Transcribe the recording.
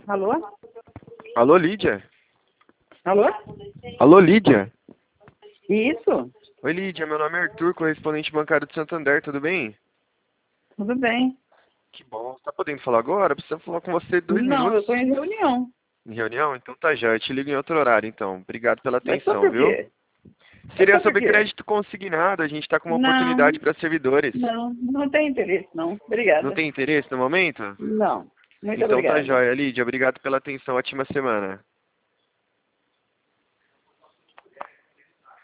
Alô? Alô, Lídia? Alô? Alô, Lídia? Isso? Oi, Lídia, meu nome é Arthur, correspondente bancário do Santander, tudo bem? Tudo bem. Que bom. Você tá podendo falar agora? Precisa falar com você 2 Não, eu minutos. estou em reunião. Em reunião? Então tá já, eu te ligo em outro horário, então. Obrigado pela Mas só atenção, por viu? quê? Mas Seria só por sobre quê? crédito consignado, a gente tá com uma Não, oportunidade para servidores. não tem interesse, não. Não Obrigada. tem interesse no momento? Não. Muito Então tá obrigada. jóia, Lídia. Obrigado pela atenção, ótima semana.